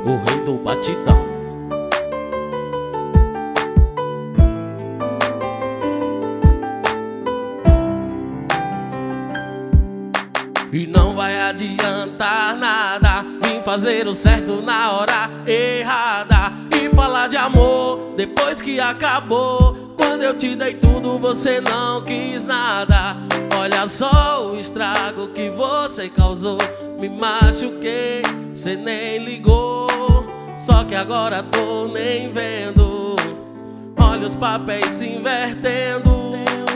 o rei do batidão. E não vai adiantar nada vir fazer o certo na hora errada e falar de amor depois que acabou. Quando eu te dei tudo você não quis nada. Olha só o estrago que você causou. Me machuquei, cê nem ligou. Só que agora tô nem vendo. Olha os papéis se invertendo.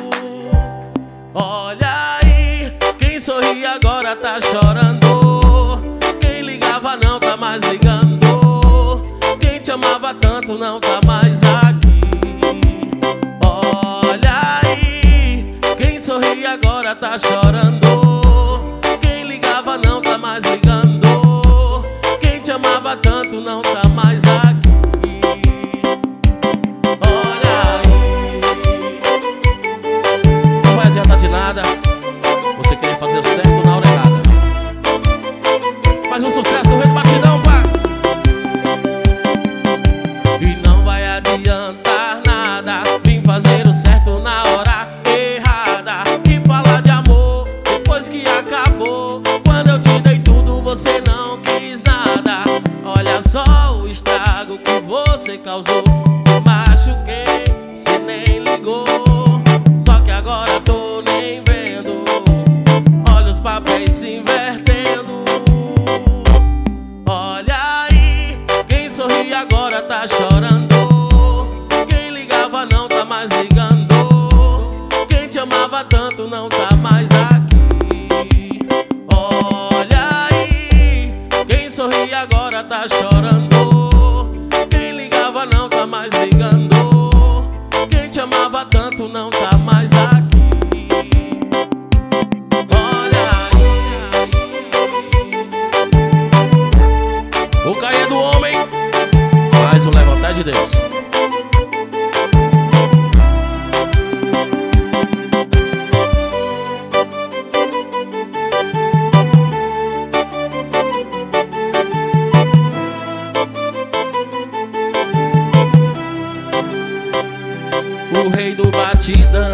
Olha aí, quem sorri agora tá chorando. Quem ligava não tá mais ligando. Quem te amava tanto não tá mais aqui. Olha aí, quem sorri agora tá chorando. Quem ligava não tá mais ligando. Quem te amava tanto não tá mais aqui. Olha aí, não vai adiantar de nada você querer fazer o certo na hora errada. Mas o sucesso do rei do batidão, pá. E não vai adiantar nada vim fazer o certo na hora errada e falar de amor depois que acabou. Quando eu te dei tudo você não quis nada. Olha só o estrago que você causou. Me machuquei, cê nem ligou. Só que agora tô nem vendo. Olha os papéis se invertendo. Olha aí, quem sorri agora tá chorando. Quem ligava não tá mais ligando. Quem te amava tanto não tá mais aqui. Olha aí, quem sorri agora tá chorando. Quem ligava não tá mais ligando. Quem te amava tanto não tá mais aqui. Olha aí, o cair é do homem, mas o levantar é de Deus. O rei do batidão.